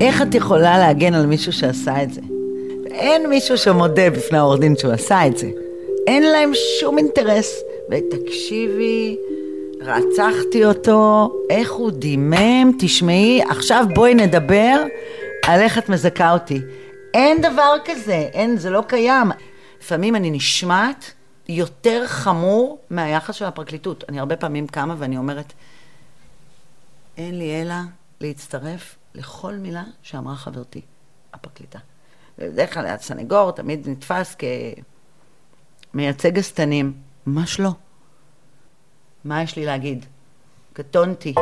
איך את יכולה להגן על מישהו שעשה את זה? אין מישהו שמודה בפני העורך דין שהוא עשה את זה. אין להם שום אינטרס. ותקשיבי, רצחתי אותו, איך הוא דימם, תשמעי, עכשיו בואי נדבר על איך את מזכה אותי. אין דבר כזה, אין, זה לא קיים. לפעמים אני נשמעת יותר חמור מהיחס של הפרקליטות. אני הרבה פעמים קמה ואני אומרת, אין לי אלא להצטרף לכל מילה שאמרה חברתי, הפרקליטה. בדרך כלל הסנגור תמיד נתפס כמייצג הסתנים. ממש לא. מה יש לי להגיד? קטונתי.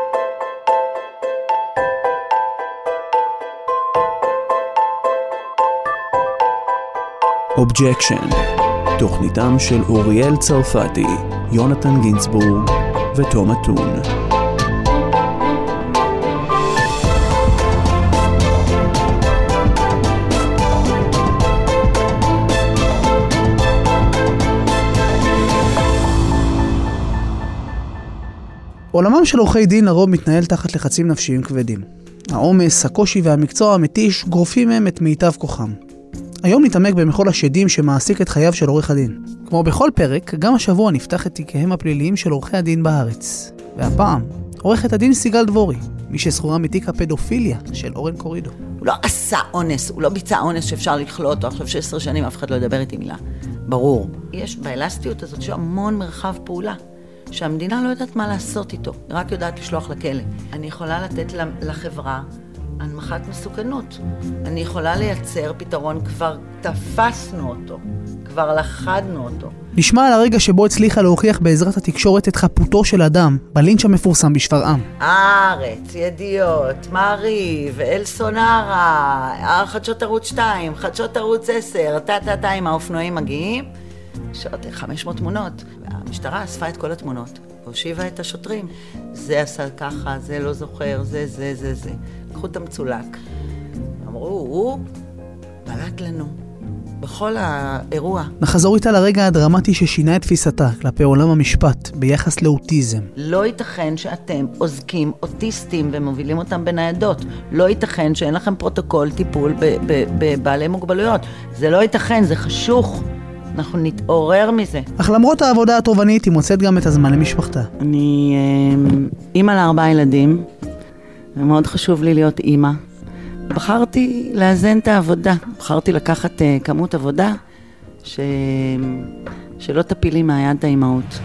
אובג'קשן, תוכניתם של אוריאל צרפתי, יונתן גינצבורג ותום אתון. עולמם של עורכי דין לרוב מתנהל תחת לחצים נפשיים כבדים. העומס, הקושי והמקצוע המתיש גורפים מהם את מיטב כוחם. היום נתעמק במחול השדים שמעסיק את חייו של עורך הדין. כמו בכל פרק, גם השבוע נפתח את תיקיהם הפליליים של עורכי הדין בארץ. והפעם, עורכת הדין סיגל דבורי, מי שזכורה מתיק הפדופיליה של אורן קורידו. הוא לא עשה אונס, הוא לא ביצע אונס שאפשר לכלוא אותו. עכשיו 16 שנים אף אחד לא ידבר איתי מילה. ברור. יש באלסטיות הזאת שהמון מרחב פעולה. שהמדינה לא יודעת מה לעשות איתו, היא רק יודעת לשלוח לכלא. אני יכולה לתת לחברה הנמכת מסוכנות. אני יכולה לייצר פתרון, כבר תפסנו אותו, כבר לחדנו אותו. נשמע על הרגע שבו הצליחה להוכיח בעזרת התקשורת את חפותו של אדם בלינץ' המפורסם בשפרעם. הארץ, ידיעות, מעריב, אל סונרה, חדשות ערוץ 2, חדשות ערוץ 10, טה עם האופנועים מגיעים. שעות 500 תמונות, והמשטרה אספה את כל התמונות, והושיבה את השוטרים. זה עשה ככה, זה לא זוכר, זה. קחו את המצולק. אמרו, הוא בלט לנו בכל האירוע. נחזור איתה לרגע הדרמטי ששינה את תפיסתה כלפי עולם המשפט ביחס לאוטיזם. לא ייתכן שאתם עוזקים אוטיסטים ומובילים אותם בניידות. לא ייתכן שאין לכם פרוטוקול טיפול בבעלי מוגבלויות. זה לא ייתכן, זה חשוך. אנחנו נתעורר מזה. אך למרות העבודה התובענית, היא מוצאת גם את הזמן למשפחתה. אני אימא ל4 ילדים, ומאוד חשוב לי להיות אימא. בחרתי לאזן את העבודה. בחרתי לקחת כמות עבודה שלא תפילי מהיד את האימהות.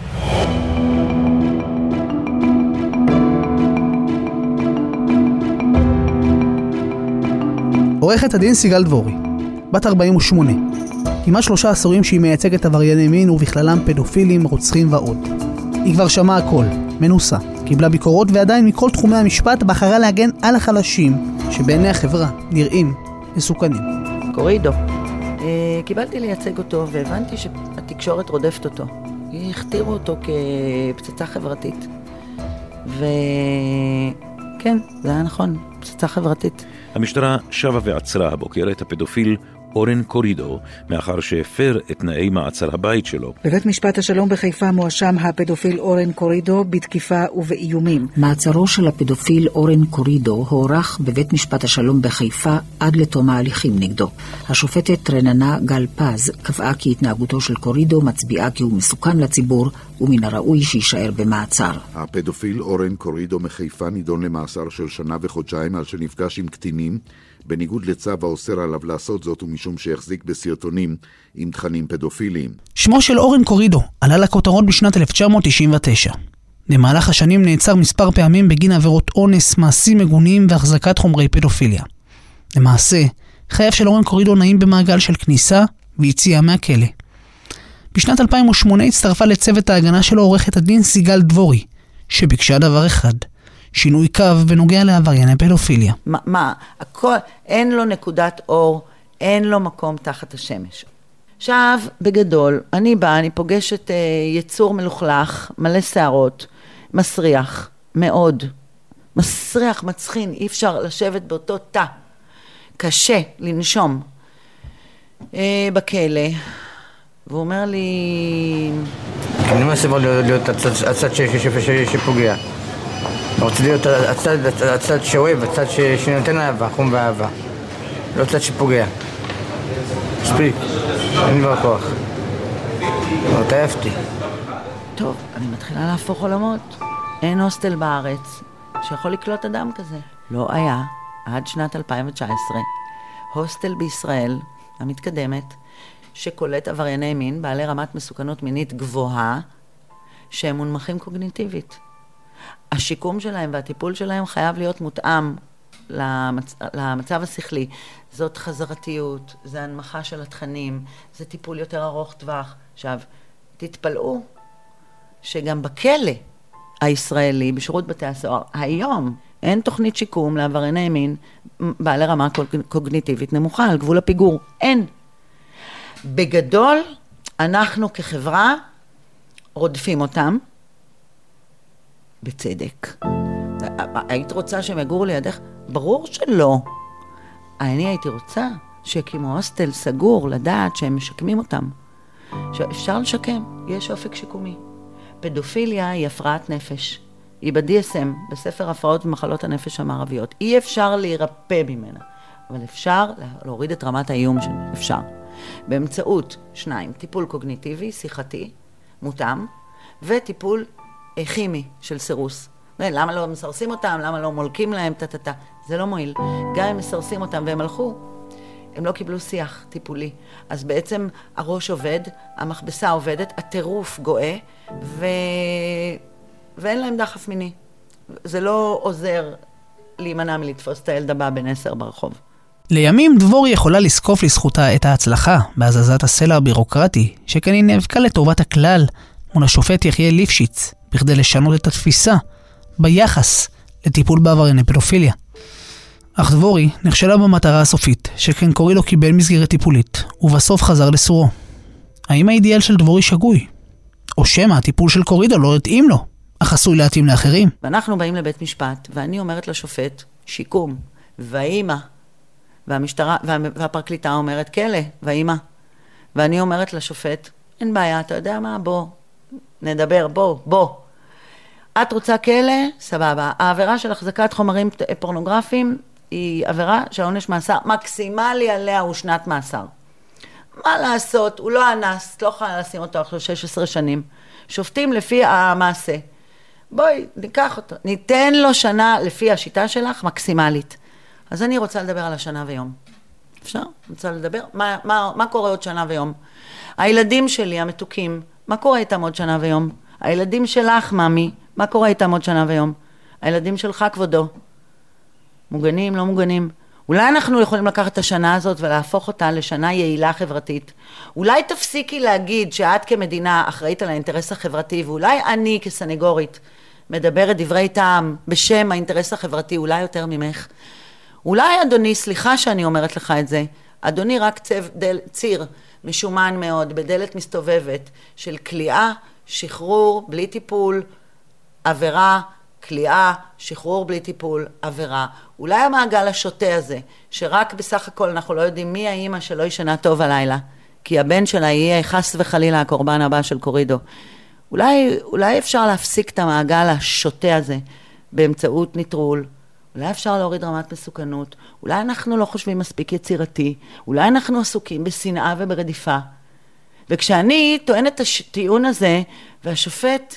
עורכת הדין סיגל דבורי, בת 48. כמעט 3 עשורים שהיא מייצגת עברייני מין ובכללם פדופילים, רוצחים ועוד. היא כבר שמעה הכל, מנוסה, קיבלה ביקורות ועדיין מכל תחומי המשפט בחרה להגן על החלשים שבעיני החברה נראים מסוכנים. קורידו, קיבלתי לייצג אותו והבנתי שהתקשורת רודפת אותו. הכתירו אותו כפצצה חברתית. וכן, זה היה נכון, פצצה חברתית. המשטרה שבה ועצרה הבוקר את הפדופיל אורן קורידו, מאחר שהפר את תנאי מעצר הבית שלו. בבית משפט השלום בחיפה מואשם הפדופיל אורן קורידו בתקיפה ובאיומים. מעצרו של הפדופיל אורן קורידו הוארך בבית משפט השלום בחיפה עד לתום ההליכים נגדו. השופטת רננה גל פז קבעה כי התנהגותו של קורידו מצביעה כי הוא מסוכן לציבור ומן הראוי שישאר במעצר. הפדופיל אורן קורידו מחיפה נידון למאסר של 1 וחודשיים על שנפגש עם קטינים, בניגוד לצו האוסר עליו לעשות זאת ומשום שהחזיק בסרטונים עם תכנים פדופיליים. שמו של אורן קורידו עלה לכותרות בשנת 1999. במהלך השנים נעצר מספר פעמים בגין עבירות אונס, מעשים מגונים והחזקת חומרי פדופיליה. למעשה, חייו של אורן קורידו נעים במעגל של כניסה ויציאה מהכלא. בשנת 2008 הצטרפה לצוות ההגנה שלו עורכת הדין סיגל דבורי, שביקשה דבר אחד, שינוי קו בנוגע לעברייני פדופיליה. הכל, אין לו נקודת אור, אין לו מקום תחת השמש. עכשיו, בגדול, אני באה, אני פוגשת יצור מלוכלך, מלא שערות, מסריח, מאוד. מסריח, מצחין, אי אפשר לשבת באותו תא. קשה לנשום. בכלא. והוא אומר לי... אני מנסה להיות הצד שפוגע. רוצה להיות הצד שאוהב, הצד שנותן אהבה, חום ואהבה. לא צד שפוגע. מספיק, אין לי כבר כוח. אבל תעפתי. טוב, אני מתחילה להפוך עולמות. אין הוסטל בארץ שיכול לקלוט אדם כזה. לא היה, עד שנת 2019, הוסטל בישראל המתקדמת, שקולט עברייני מין בעלי רמת מסוכנות מינית גבוהה, שהם מונמכים קוגניטיבית. השיקום שלהם והטיפול שלהם חייב להיות מותאם למצב השכלי. זאת חזרתיות, זה הנמכה של התכנים, זה טיפול יותר ארוך טווח. עכשיו, תתפלאו שגם בכלא הישראלי, בשירות בתי הסוהר, היום אין תוכנית שיקום לעברייני מין בעלי רמה קוגניטיבית נמוכה, על גבול הפיגור. אין. בגדול, אנחנו כחברה רודפים אותם, בצדק. היית רוצה שהם יגורו לידך? ברור שלא. אני הייתי רוצה שיקימו הוסטל סגור, לדעת שהם משקמים אותם. שאפשר לשקם, יש אופק שיקומי. פדופיליה היא הפרעת נפש. היא ב-DSM, בספר הפרעות ומחלות הנפש המערביות. אי אפשר להירפא ממנה, אבל אפשר להוריד את רמת האיום שלנו. אפשר. באמצעות 2, טיפול קוגניטיבי, שיחתי, מותאם, וטיפול כימי של סירוס. למה לא מסרסים אותם? למה לא מולקים להם? זה לא מועיל. גם אם מסרסים אותם והם הלכו, הם לא קיבלו שיח טיפולי. אז בעצם הראש עובד, המכבסה עובדת, הטירוף גואה, ואין להם דחף מיני. זה לא עוזר להימנע מלתפוס את הילד הבא בן 10 ברחוב. לימים דבורי יכולה לזקוף לזכותה את ההצלחה בהזזת הסלע הבירוקרטי, שכן היא נאבקה לטובת הכלל מול השופט יחיאל ליפשיץ, בכדי לשנות את התפיסה ביחס לטיפול בעברייני פדופיליה. אך דבורי נכשלה במטרה הסופית, שכן קורידו קיבל מסגרת טיפולית, ובסוף חזר לסורו. האם האידיאל של דבורי שגוי? או שמא הטיפול של קורידו לא יתאים לו, אך עשוי להתאים לאחרים? ואנחנו באים לבית משפט, ואני אומרת לשופט, שיקום, והאימא, והמשטרה, והפרקליטה אומרת, כלא, והאימא. ואני אומרת לשופט, אין בעיה, אתה יודע מה? בוא, נדבר, בוא. את רוצה כלא? סבבה. העבירה של החזקת חומרים פורנוגרפיים היא עבירה שהעונש מאסר מקסימלי עליה הוא 2 מאסר. מה לעשות? הוא לא אנס, לא יכולה לשים אותו אחרי 16 שנים. שופטים לפי המעשה. בואי, ניקח אותו. ניתן לו שנה לפי השיטה שלך מקסימלית. אז אני רוצה לדבר על השנה ויום. אפשר? רוצה לדבר? מה קורה עוד שנה ויום? הילדים שלי המתוקים, מה קורה איתם עוד שנה ויום? הילדים שלך, ממי, מה קורה איתם עוד שנה ויום? הילדים שלך, כבודו. מוגנים, לא מוגנים. אולי אנחנו יכולים לקחת את השנה הזאת ולהפוך אותה לשנה יעילה חברתית. אולי תפסיקי להגיד שאת כמדינה אחראית על האינטרס החברתי, ואולי אני כסנגורית מדברת דברי טעם בשם האינטרס החברתי, אולי יותר ממך. אולי אדוני, סליחה שאני אומרת לך את זה, אדוני רק ציר משומן מאוד בדלת מסתובבת של כליאה, שחרור בלי טיפול, עבירה, כליאה, שחרור בלי טיפול, עבירה. אולי המעגל השוטה הזה, שרק בסך הכל אנחנו לא יודעים מי האמא שלא ישנה טוב הלילה, כי הבן שלה יהיה חס וחלילה הקורבן הבא של קורידו. אולי אפשר להפסיק את המעגל השוטה הזה באמצעות ניטרול. אולי אפשר להוריד רמת מסוכנות. אולי אנחנו לא חושבים מספיק יצירתי. אולי אנחנו עסוקים בשנאה וברדיפה. וכשאני טוענת את הטיעון הזה, והשופט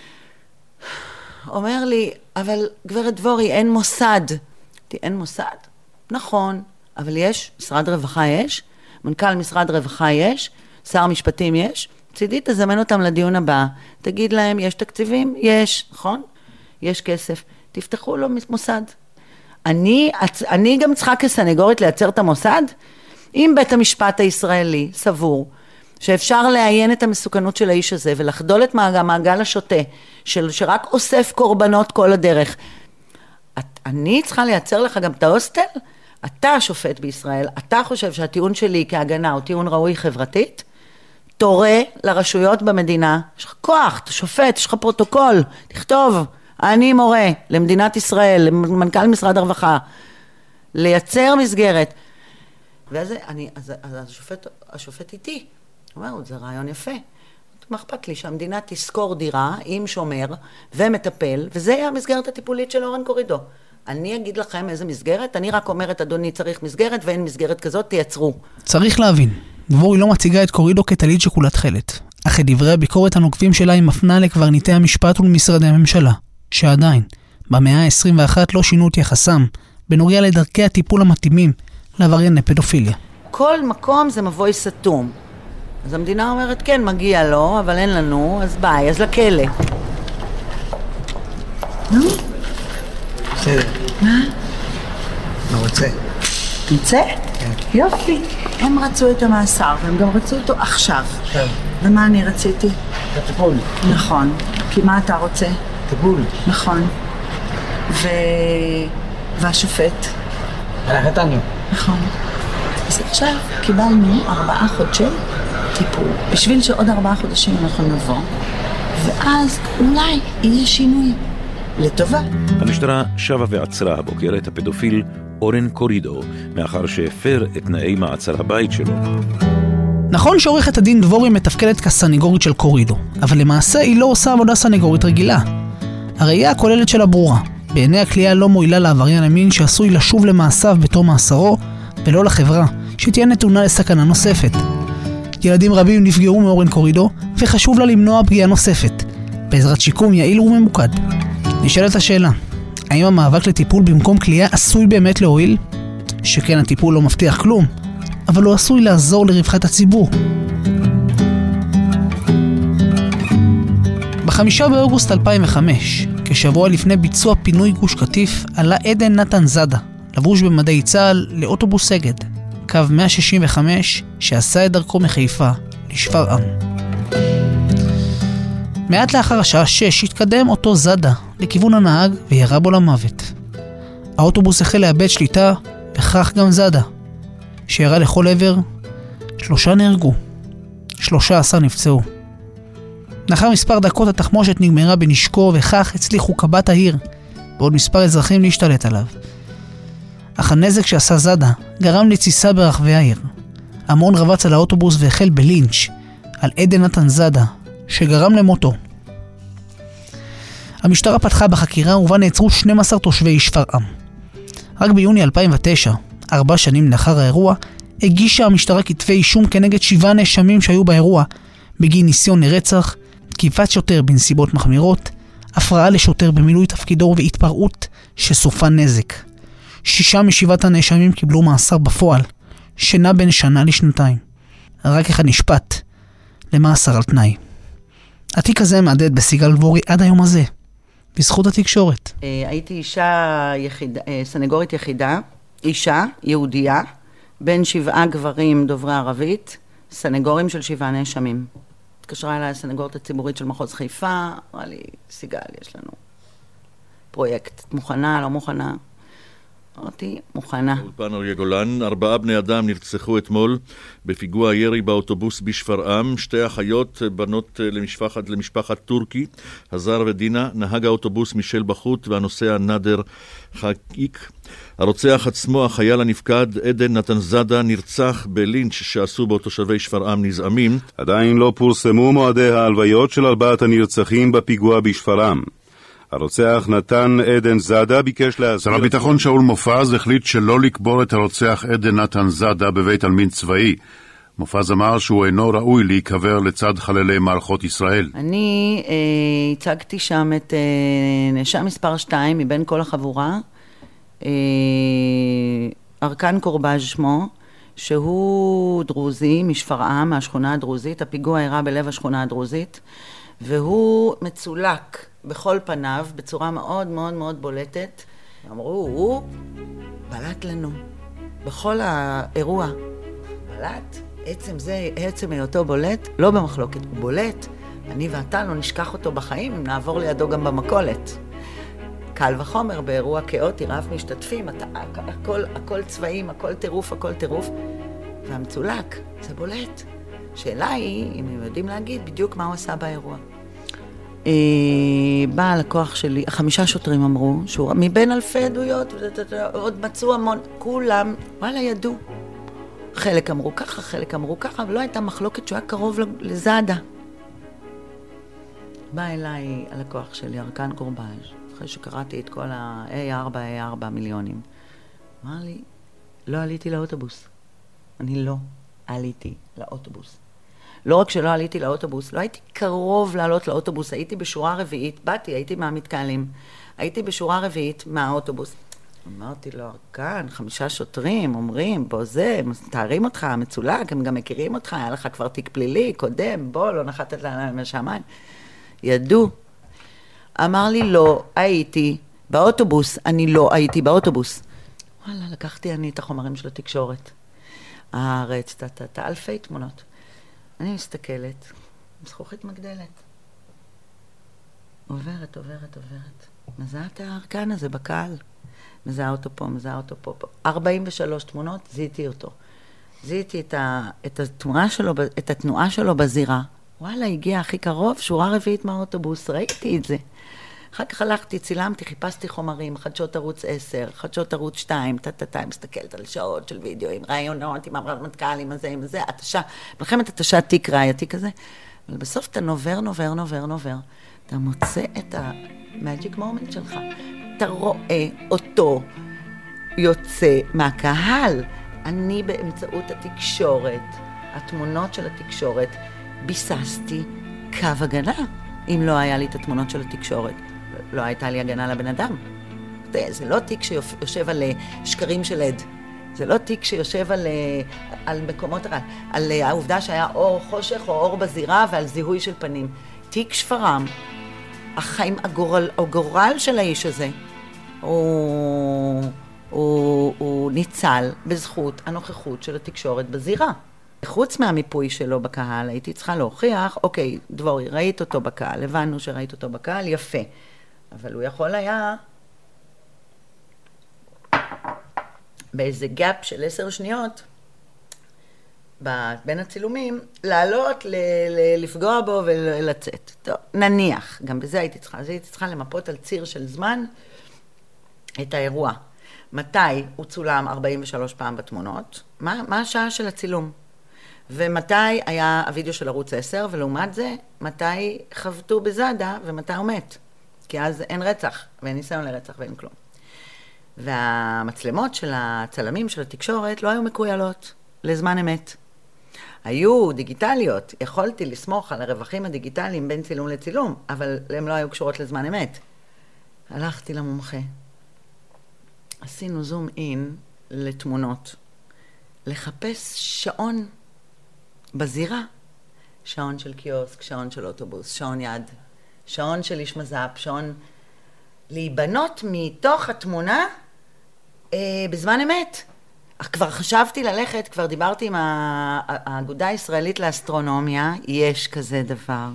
אומר לי, אבל גברת דבורי, אין מוסד. אין מוסד? נכון, אבל יש, משרד רווחה יש, מנכ"ל משרד רווחה יש, שר משפטים יש, צידי תזמן אותם לדיון הבא, תגיד להם, יש תקציבים? יש, נכון? יש כסף. תפתחו לו מוסד. אני גם צריכה כסנגורית לייצר את המוסד? אם בית המשפט הישראלי סבור שאפשר לעיין את המסוכנות של האיש הזה ולחדול את מעגל השוטה שרק אוסף קורבנות כל הדרך, אני צריכה לייצר לך גם את ההוסטל? אתה שופט בישראל, אתה חושב שהטיעון שלי כהגנה הוא טיעון ראוי חברתית? תורה לרשויות במדינה, יש לך כוח, אתה שופט, יש לך פרוטוקול, תכתוב, אני מורה למדינת ישראל, למנכ"ל משרד הרווחה, לייצר מסגרת. ואז השופט איתי, הוא אומר, זה רעיון יפה. מה אכפת לי? שהמדינה תזכור דירה עם שומר ומטפל, וזה יהיה המסגרת הטיפולית של אורן קורידו. אני אגיד לכם איזה מסגרת, אני רק אומרת, אדוני, צריך מסגרת, ואין מסגרת כזאת, תייצרו. צריך להבין, דבורי לא מציגה את קורידו כתלית שכולה תכלת, אך את דברי הביקורת הנוקבים שלה היא מפנה לקברניטי המשפט ולמשרדי הממשלה, שעדיין, במאה ה-21 לא שינו את יחסם, בנוגע לדרכי הטיפול המתאימים לעברייני פדופיליה. כל מקום זה מבוי סתום. אז המדינה אומרת, כן, מגיע לו, אבל אין לנו, אז ביי, אז לכלא. נו? בסדר. מה? מה רוצה? תמצא? כן. יופי. הם רצו את המאסר, והם גם רצו אותו עכשיו. עכשיו. ומה אני רציתי? טיפול. נכון. כי מה אתה רוצה? טיפול. נכון. והשופט? אנחנו נתנו. נכון. אז עכשיו קיבלנו 4 חודשי טיפול. בשביל שעוד 4 חודשים אנחנו נבוא, ואז אולי יהיה שינוי. לטובה. המשטרה שבה ועצרה הבוקר את הפדופיל אורן קורידו, מאחר שהפר את תנאי מעצר הבית שלו. נכון שעורכת הדין דבורי מתפקדת כסנגורית של קורידו, אבל למעשה היא לא עושה עבודה סנגורית רגילה. הראייה הכוללת שלה ברורה. בעיני הכלייה לא מועילה לעבריין המין שעשוי לשוב למעשיו בתום מאסרו, ולא לחברה, שתהיה נתונה לסכנה נוספת. ילדים רבים נפגעו מאורן קורידו, וחשוב לה למנוע פגיעה נוספת, בעזרת שיקום יעיל וממוקד. נשאלת השאלה, האם המאבק לטיפול במקום כלייה עשוי באמת להועיל? שכן הטיפול לא מבטיח כלום, אבל הוא עשוי לעזור לרווחת הציבור. ב5 באוגוסט 2005, כשבוע לפני ביצוע פינוי גוש קטיף, עלה עדן נתן זאדה, לבוש במדי צה"ל, לאוטובוס אגד, קו 165, שעשה את דרכו מחיפה לשפרעם. מעט לאחר השעה 6 התקדם אותו זאדה לכיוון הנהג וירה בו למוות. האוטובוס החל לאבד שליטה, וכך גם זאדה, שירה לכל עבר. 3 נהרגו, 13 נפצעו. לאחר מספר דקות התחמושת נגמרה בנשקו, וכך הצליחו קב"ט העיר ועוד מספר אזרחים להשתלט עליו. אך הנזק שעשה זאדה גרם לתסיסה ברחבי העיר. המון רבץ על האוטובוס והחל בלינץ' על עדן נתן זאדה, שגרם למותו. המשטרה פתחה בחקירה ובה נעצרו 12 תושבי שפרעם. רק ביוני 2009, 4 שנים לאחר האירוע, הגישה המשטרה כתבי אישום כנגד 7 נאשמים שהיו באירוע, בגין ניסיון לרצח, תקיפת שוטר בנסיבות מחמירות, הפרעה לשוטר במילוי תפקידו והתפרעות שסופה נזק. 6 מ7 הנאשמים קיבלו מאסר בפועל, שנע בין שנה לשנתיים. רק אחד נשפט למאסר על תנאי. התיק הזה מעדד בסיגל דבורי עד היום הזה, בזכות התקשורת. הייתי סנגורית יחידה, אישה, יהודייה, בין 7 גברים דוברי ערבית, סנגורים של 7 נאשמים. התקשרה אליי הסנגורית הציבורית של מחוז חיפה, אמרה לי, סיגל, יש לנו פרויקט, מוכנה, לא מוכנה? אמרתי, מוכנה. אולפן אריה גולן, 4 בני אדם נרצחו אתמול בפיגוע ירי באוטובוס בשפרעם. 2 אחיות, בנות למשפחת טורקי, הזר ודינה, נהג האוטובוס מישל בחוט והנוסע נאדר חקיק. הרוצח עצמו, החייל הנפקד עדן נתן זאדה, נרצח בלינץ' שעשו בו תושבי שפרעם נזעמים. עדיין לא פורסמו מועדי ההלוויות של 4 הנרצחים בפיגוע בשפרעם. הרוצח נתן עדן זאדה ביקש להסביר... שר הביטחון שאול מופז החליט שלא לקבור את הרוצח עדן נתן זאדה בבית עלמין צבאי. מופז אמר שהוא אינו ראוי להיקבר לצד חללי מערכות ישראל. אני הצגתי שם את נאשם מספר 2 מבין כל החבורה, ארקן קורבז' שמו, שהוא דרוזי משפרעם, מהשכונה הדרוזית. הפיגוע אירע בלב השכונה הדרוזית, והוא מצולק בכל פניו בצורה מאוד מאוד מאוד בולטת. אמרו, הוא בלט לנו בכל האירוע. בלט, עצם היותו בולט, לא במחלוקת, הוא בולט. אני ואתה לא נשכח אותו בחיים אם נעבור לידו גם במקולת. קל וחומר באירוע כאוטי, רב משתתפים, הכל צבעים, הכל טירוף, והמצולק, זה בולט. שאלה היא, אם הם יודעים להגיד בדיוק מה הוא עשה באירוע. בא הלקוח שלי, 5 שוטרים אמרו, שהוא מבין אלפי עדויות, עוד מצאו המון, כולם, וואלה, ידעו. חלק אמרו ככה, ולא הייתה מחלוקת שהוא היה קרוב לזאדה. בא אליי הלקוח שלי, ארקן קורבאז', אחרי שקראתי את כל ה-A4 מיליונים. אמר לי, לא עליתי לאוטובוס. אני לא עליתי לאוטובוס. לא רק שלא עליתי לאוטובוס, לא הייתי קרוב לעלות לאוטובוס, הייתי בשורה רביעית, הייתי מהמתקהלים, הייתי בשורה רביעית מהאוטובוס. אמרתי לו, כאן 5 שוטרים אומרים, בוא זה, מתארים אותך, מצולק, הם גם מכירים אותך, היה לך כבר תיק פלילי, קודם, בוא, לא נחתת להם מהשמיים. ידעו. אמר לי, לא הייתי באוטובוס, אני לא הייתי באוטובוס. וואלה, לקחתי אני את החומרים של התקשורת. הארץ, אלפי תמונות. אני מסתכלת, זכוכית מגדלת. עוברת. מזהה את הארקן הזה בקהל. מזהה אותו פה. 43 תמונות, זיהיתי אותו. זיהיתי את התנועה שלו בזירה. וואלה, הגיע הכי קרוב, שורה רביעית מהאוטובוס, ראיתי את זה. אחר כך הלכתי, צילמתי, חיפשתי חומרים, חדשות ערוץ 10, חדשות ערוץ 2, מסתכלת על שעות של וידאו, עם רעיונות, עם המתקל, עם זה, מלחמת התשה תיק רעייתי כזה. אבל בסוף אתה נובר, אתה מוצא את המאג'יק מומנט שלך. אתה רואה אותו יוצא מהקהל. אני באמצעות התקשורת, התמונות של התקשורת, ביססתי קו הגנה. אם לא היה לי את התמונות של התקשורת, לא הייתה לי הגנה לבן אדם. זה לא תיק שיושב על שקרים של עד. זה לא תיק שיושב על מקומות רע. על העובדה שהיה אור חושך או אור בזירה ועל זיהוי של פנים. תיק שפרעם, החיים, הגורל של האיש הזה, הוא ניצל בזכות הנוכחות של התקשורת בזירה. חוץ מהמיפוי שלו בקהל, הייתי צריכה להוכיח, אוקיי, דבורי, ראית אותו בקהל, הבנו שראית אותו בקהל, יפה. אבל הוא יכול היה, באיזה גאפ של 10 שניות, בין הצילומים, לעלות, לפגוע בו ולצאת. טוב, נניח, גם בזה הייתי צריכה למפות על ציר של זמן את האירוע. מתי הוא צולם 43 פעם בתמונות? מה השעה של הצילום? ומתי היה הוידאו של ערוץ 10, ולעומת זה, מתי חבטו בזאדה ומתי הוא מת. כי אז אין רצח, ואין ניסיון לרצח ואין כלום. והמצלמות של הצלמים של התקשורת לא היו מקוילות לזמן אמת. היו דיגיטליות, יכולתי לסמוך על הרווחים הדיגיטליים בין צילום לצילום, אבל הם לא היו קשורות לזמן אמת. הלכתי למומחה. עשינו זום אין לתמונות. לחפש שעון בזירה. שעון של קיוסק, שעון של אוטובוס, שעון יד, שעון של איש מז"פ, שעון להיבנות מתוך התמונה בזמן אמת. כבר חשבתי ללכת, כבר דיברתי עם האגודה הישראלית לאסטרונומיה, יש כזה דבר,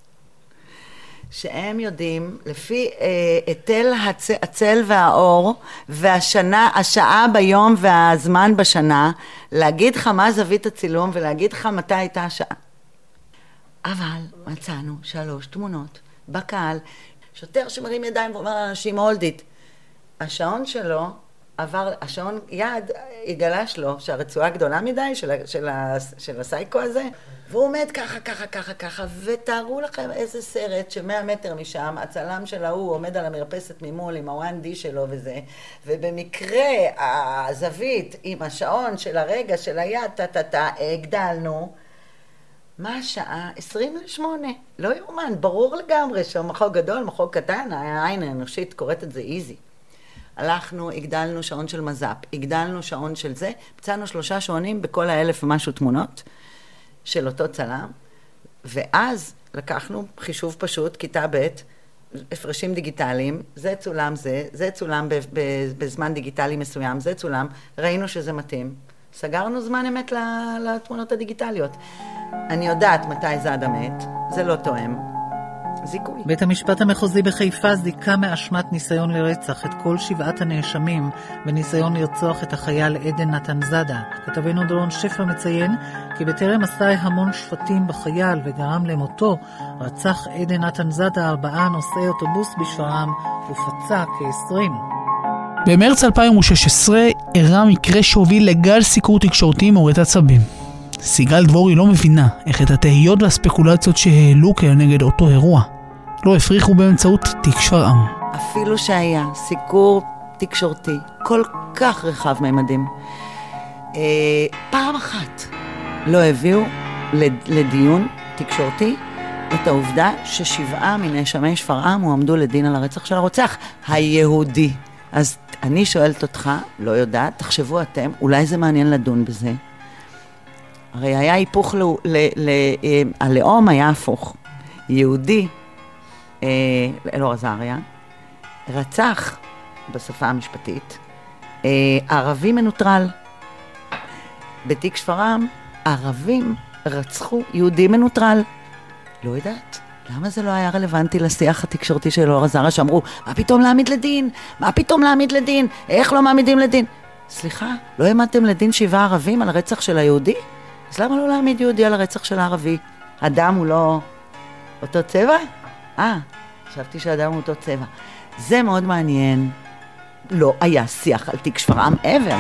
שהם יודעים, לפי היטל הצל והאור, השעה ביום והזמן בשנה, להגיד לך מה זווית הצילום ולהגיד לך מתי הייתה השעה. אבל מצאנו 3 תמונות בקהל, שוטר שמרים ידיים ואומר לאנשים, הולדית. השעון שלו עבר, השעון יד יגלש לו שהרצועה גדולה מדי של הסייקו הזה, והוא עומד ככה, ותארו לכם איזה סרט ש100 מטר משם, הצלם של ההוא עומד על המרפסת ממול עם ה-1D שלו וזה, ובמקרה הזווית עם השעון של הרגע של היד, הגדלנו, מה השעה? 28. לא יאומן, ברור לגמרי שהמחוג גדול, מחוג קטן, העין האנושית קוראת את זה איזי. הלכנו, הגדלנו שעון של מז"פ, הגדלנו שעון של זה, מצאנו 3 שעונים בכל 1,000 ומשהו תמונות של אותו צלם, ואז לקחנו חישוב פשוט, כיתה ב', הפרשים דיגיטליים, זה צולם זה צולם בזמן דיגיטלי מסוים, זה צולם, ראינו שזה מתאים, סגרנו זמן אמת לתמונות הדיגיטליות. אני יודעת מתי זאדה מת, זה לא תואם. זיכוי. בית המשפט המחוזי בחיפה זיכה מאשמת ניסיון לרצח את כל 7 הנאשמים בניסיון לרצוח את החייל עדן נתן זאדה. כתבנו דורון שפר מציין כי בטרם עשה המון שפטים בחייל וגרם למותו, רצח עדן נתן זאדה 4 נוסעי אוטובוס בשפרעם ופצע כ-20. במרץ 2016 אירע מקרה שהוביל לגל סיקור תקשורתי מורט עצבים. סיגל דבורי לא מבינה איך את התהיות והספקולציות שהעלו כנגד אותו אירוע לא הפריחו באמצעות תיק שפרעם. אפילו שהיה סיקור תקשורתי כל כך רחב ממדים, פעם אחת לא הביאו לדיון תקשורתי את העובדה ש7 מנאשמי שפרעם הועמדו לדין על הרצח של הרוצח היהודי. אז אני שואלת אותך, לא יודעת, תחשבו אתם, אולי זה מעניין לדון בזה. הרי היה היפוך, הלאום היה הפוך. יהודי, אלאור עזריה, רצח בשפה המשפטית, ערבי מנוטרל. בתיק שפרעם, ערבים רצחו יהודי מנוטרל. לא יודעת. למה זה לא היה רלוונטי לשיח התקשורתי של אלאור עזריה, שאמרו, מה פתאום להעמיד לדין? מה פתאום להעמיד לדין? איך לא מעמידים לדין? סליחה, לא העמדתם לדין 7 ערבים על הרצח של היהודי? אז למה לא להעמיד יהודי על הרצח של הערבי? אדם הוא לא אותו צבע? חשבתי שאדם הוא אותו צבע. זה מאוד מעניין. לא היה שיח על תיק שפרעם ever.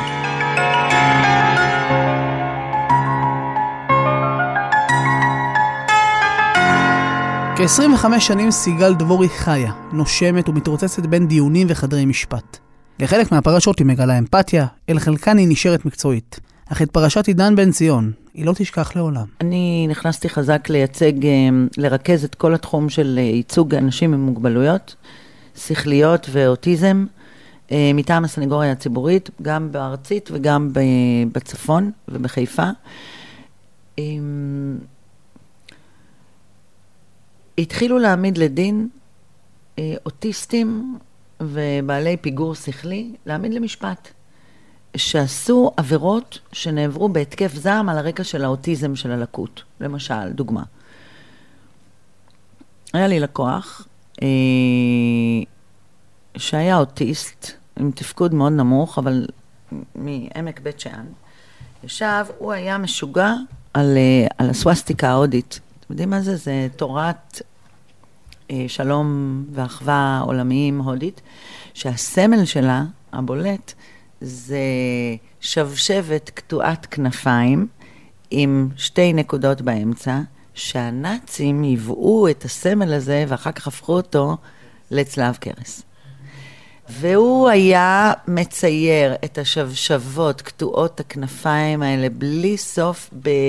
כ-25 שנים סיגל דבורי חיה, נושמת ומתרוצצת בין דיונים וחדרי משפט. לחלק מהפרשות היא מגלה אמפתיה, אל חלקן היא נשארת מקצועית. אך את פרשת עידן בן ציון היא לא תשכח לעולם. אני נכנסתי חזק לרכז את כל התחום של ייצוג אנשים עם מוגבלויות, שכליות ואוטיזם, מטעם הסנגוריה הציבורית, גם בארצית וגם בצפון ובחיפה. התחילו להעמיד לדין אוטיסטים ובעלי פיגור שכלי, להעמיד למשפט, שעשו עבירות שנעברו בהתקף זעם על הרקע של האוטיזם של הלקות. למשל, דוגמה. היה לי לקוח שהיה אוטיסט, עם תפקוד מאוד נמוך, אבל מעמק בית שאן. ישב, הוא היה משוגע על הסווסטיקה ההודית. אתם יודעים מה זה? זה תורת שלום ואחווה עולמיים הודית, שהסמל שלה, הבולט, זה שבשבת קטועת כנפיים עם 2 נקודות באמצע, שהנאצים יבאו את הסמל הזה ואחר כך הפכו אותו לצלב קרס. והוא היה מצייר את השבשבות, קטועות הכנפיים האלה, בלי סוף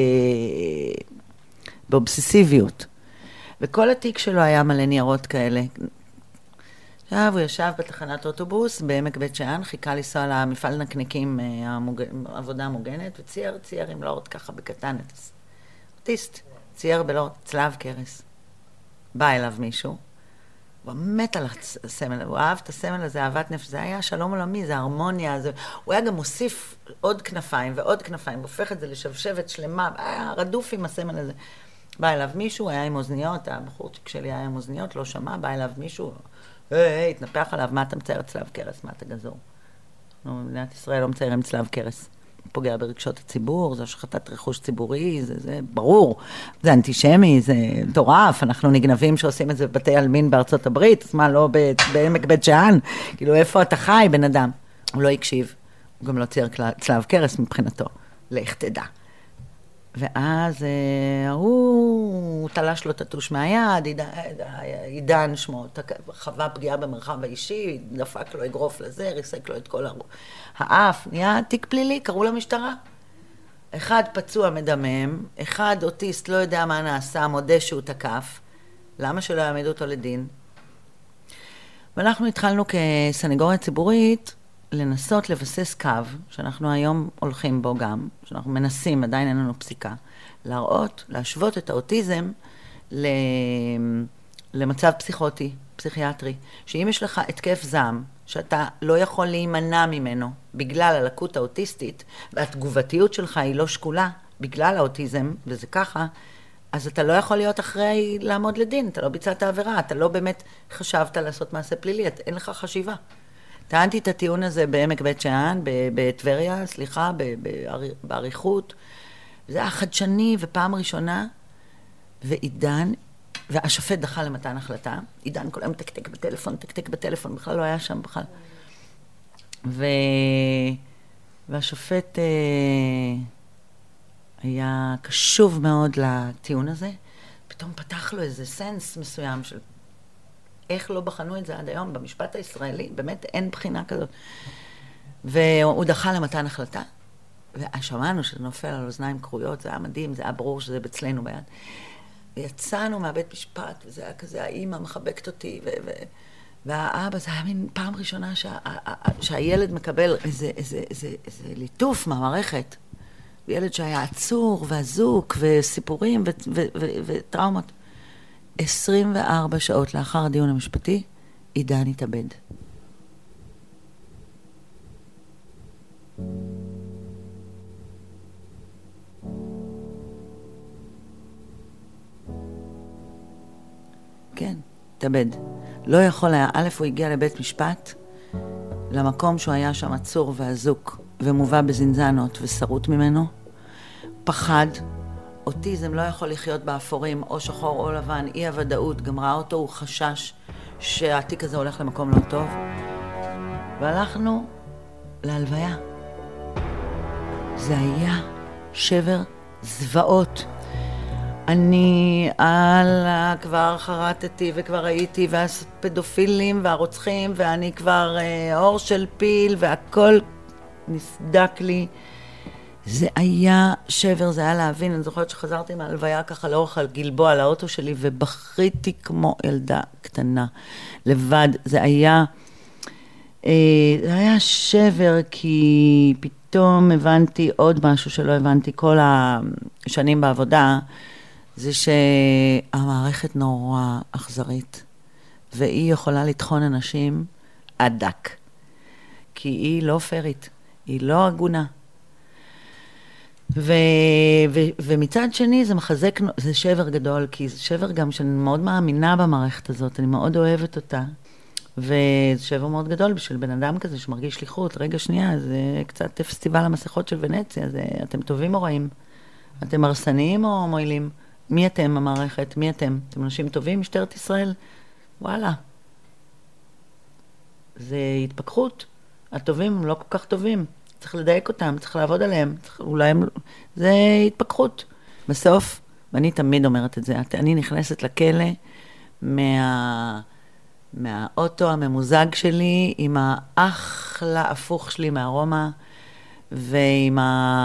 באובססיביות. וכל התיק שלו היה מלא ניירות כאלה. עכשיו הוא ישב בתחנת אוטובוס בעמק בית שאן, חיכה לנסוע למפעל נקניקים, עבודה מוגנת, וצייר עם לורד ככה בקטן את אוטיסט, צייר בלורד צלב קרס. בא אליו מישהו, הוא מת על הסמל, הוא אהב את הסמל הזה, אהבת נפש, זה היה שלום עולמי, זה הרמוניה, הוא היה גם מוסיף עוד כנפיים ועוד כנפיים, הופך את זה לשבשבת שלמה, היה רדוף עם הסמל הזה. בא אליו מישהו, היה עם אוזניות, הבחורצ'יק שלי היה עם אוזניות, לא שמע, בא אליו מישהו, התנפח עליו, מה אתה מצייר צלב קרס, מה אתה גזור? במדינת ישראל לא מציירים צלב קרס. פוגע ברגשות הציבור, זה השחתת רכוש ציבורי, זה ברור. זה אנטישמי, זה מטורף, אנחנו נגנבים שעושים את זה בבתי עלמין בארצות הברית, אז מה, לא בעמק בית שאן? כאילו, איפה אתה חי, בן אדם? הוא לא הקשיב, הוא גם לא צייר צלב קרס מבחינתו, לך תדע. ואז הוא תלש לו תטוש מהיד, עידן שמו, חווה פגיעה במרחב האישי, דפק לו אגרוף לזה, ריסק לו את כל האף, נהיה תיק פלילי, קראו למשטרה. אחד פצוע מדמם, אחד אוטיסט לא יודע מה נעשה, מודה שהוא תקף, למה שלא יעמידו אותו לדין? ואנחנו התחלנו כסנגוריה ציבורית, לנסות לבסס קו, שאנחנו היום הולכים בו גם, שאנחנו מנסים, עדיין אין לנו פסיקה, להראות, להשוות את האוטיזם למצב פסיכוטי, פסיכיאטרי, שאם יש לך התקף זעם, שאתה לא יכול להימנע ממנו בגלל הלקות האוטיסטית, והתגובתיות שלך היא לא שקולה בגלל האוטיזם, וזה ככה, אז אתה לא יכול להיות אחרי לעמוד לדין, אתה לא ביצעת עבירה, אתה לא באמת חשבת לעשות מעשה פלילי, אין לך חשיבה. טענתי את הטיעון הזה בעמק בית שאן, בטבריה, סליחה, בעריכות. זה היה חדשני ופעם ראשונה, ועידן, והשופט דחה למתן החלטה. עידן כל היום תקתק בטלפון, בכלל לא היה שם בכלל. והשופט היה קשוב מאוד לטיעון הזה. פתאום פתח לו איזה סנס מסוים של איך לא בחנו את זה עד היום? במשפט הישראלי, באמת אין בחינה כזאת. והוא דחה למתן החלטה, ושמענו שזה נופל על אוזניים קרויות, זה היה מדהים, זה היה ברור שזה בצלנו ביד. ויצאנו מהבית משפט, וזה היה כזה, האמא מחבקת אותי, והאבא, זה היה מין פעם ראשונה שהילד מקבל איזה ליטוף מהמערכת. ילד שהיה עצור ועזוק וסיפורים וטראומות. 24 שעות לאחר הדיון המשפטי, עידן התאבד. כן, התאבד. לא יכול היה, א', הוא הגיע לבית משפט, למקום שהוא היה שם עצור ועזוק, ומובא בזנזנות ושרוט ממנו. פחד, אוטיזם לא יכול לחיות באפורים, או שחור או לבן, אי הוודאות, גם ראה אותו, הוא חשש שהתיק הזה הולך למקום לא טוב. והלכנו להלוויה. זה היה שבר זוועות. אני כבר חרטתי וכבר הייתי, והפדופילים והרוצחים, ואני כבר אור של פיל, והכל נסדק לי. זה היה שבר, זה היה להבין. אני זוכרת שחזרתי מהלוויה ככה לאורך הגלבוע לאוטו שלי, ובכיתי כמו ילדה קטנה, לבד. זה היה שבר, כי פתאום הבנתי עוד משהו שלא הבנתי כל השנים בעבודה, זה שהמערכת נורא אכזרית, והיא יכולה לטחון אנשים עד דק, כי היא לא פרית, היא לא הגונה. ומצד שני זה מחזק, זה שבר גדול, כי זה שבר גם שאני מאוד מאמינה במערכת הזאת, אני מאוד אוהבת אותה, וזה שבר מאוד גדול בשביל בן אדם כזה שמרגיש שליחות. רגע שנייה, זה קצת פסטיבל המסכות של ונציה, זה, אתם טובים או רעים? אתם הרסניים או מועילים? מי אתם המערכת? מי אתם? אתם אנשים טובים, משטרת ישראל? וואלה. זה התפכחות. הטובים הם לא כל כך טובים. צריך לדייק אותם, צריך לעבוד עליהם. אולי הם... זה התפכחות. בסוף, ואני תמיד אומרת את זה, אני נכנסת לכלא מהאוטו הממוזג שלי, עם האחלה הפוך שלי מהרומא, ועם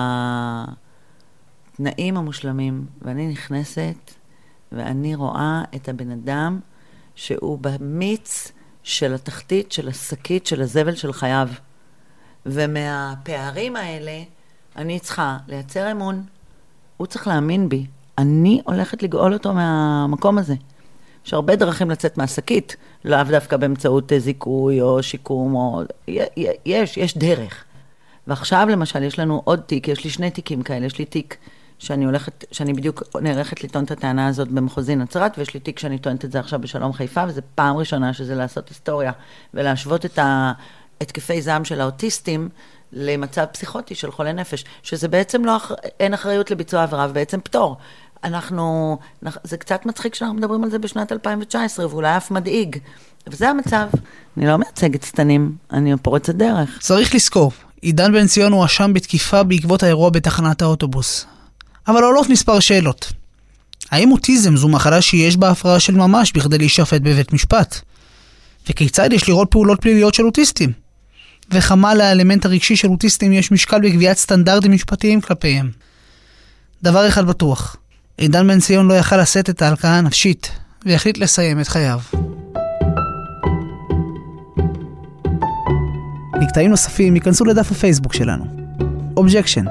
התנאים המושלמים, ואני נכנסת, ואני רואה את הבן אדם שהוא במיץ של התחתית, של השקית, של הזבל של חייו. ומהפערים האלה, אני צריכה לייצר אמון. הוא צריך להאמין בי. אני הולכת לגאול אותו מהמקום הזה. יש הרבה דרכים לצאת מהשקית, לאו דווקא באמצעות זיכוי או שיקום, או... יש דרך. ועכשיו למשל יש לנו עוד תיק, יש לי 2 תיקים כאלה, יש לי תיק שאני בדיוק נערכת לטעון את הטענה הזאת במחוזי נצרת, ויש לי תיק שאני טוענת את זה עכשיו בשלום חיפה, וזה פעם ראשונה שזה לעשות היסטוריה, ולהשוות את התקפי זעם של האוטיסטים למצב פסיכוטי של חולה נפש, שזה בעצם אין אחריות לביצוע עבירה, ובעצם פטור. זה קצת מצחיק שאנחנו מדברים על זה בשנת 2019, ואולי אף מדאיג. וזה המצב. אני לא מייצגת סתנים, אני פורצת דרך. צריך לזכור, עידן בן ציון הוא אשם בתקיפה בעקבות האירוע בתחנת האוטובוס. אבל עולות מספר שאלות. האם אוטיזם זו מחלה שיש בה הפרעה של ממש בכדי להישפט בבית משפט? וכיצד יש לראות פעולות פליליות של אוטיסטים? וכמה לאלמנט הרגשי של אוטיסטים יש משקל בקביעת סטנדרטים משפטיים כלפיהם? דבר אחד בטוח, עידן בן ציון לא יכל לשאת את ההלקאה הנפשית, והחליט לסיים את חייו. לקטעים נוספים ייכנסו לדף הפייסבוק שלנו. Objection.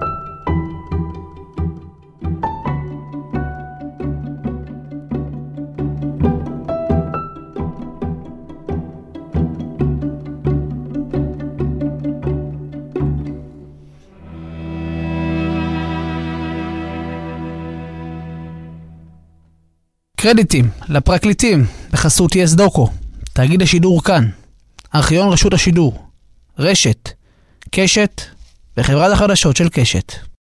קרדיטים לפרקליטים בחסות יס דוקו, תאגיד השידור כאן, ארכיון רשות השידור, רשת, קשת וחברת החדשות של קשת.